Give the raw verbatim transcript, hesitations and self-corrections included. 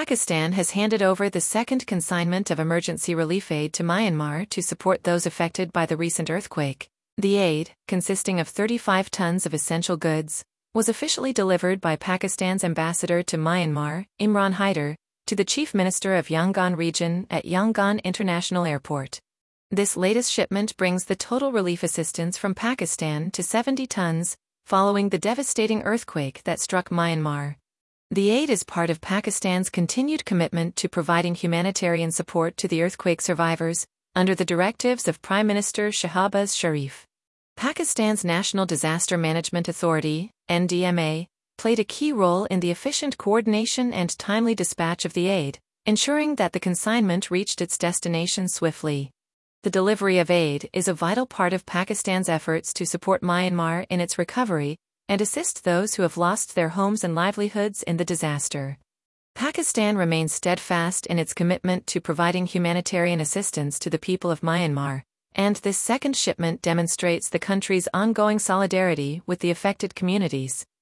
Pakistan has handed over the second consignment of emergency relief aid to Myanmar to support those affected by the recent earthquake. The aid, consisting of thirty-five tons of essential goods, was officially delivered by Pakistan's ambassador to Myanmar, Imran Haider, to the Chief Minister of Yangon Region at Yangon International Airport. This latest shipment brings the total relief assistance from Pakistan to seventy tons, following the devastating earthquake that struck Myanmar. The aid is part of Pakistan's continued commitment to providing humanitarian support to the earthquake survivors, under the directives of Prime Minister Shehbaz Sharif. Pakistan's National Disaster Management Authority, N D M A, played a key role in the efficient coordination and timely dispatch of the aid, ensuring that the consignment reached its destination swiftly. The delivery of aid is a vital part of Pakistan's efforts to support Myanmar in its recovery and assist those who have lost their homes and livelihoods in the disaster. Pakistan remains steadfast in its commitment to providing humanitarian assistance to the people of Myanmar, and this second shipment demonstrates the country's ongoing solidarity with the affected communities.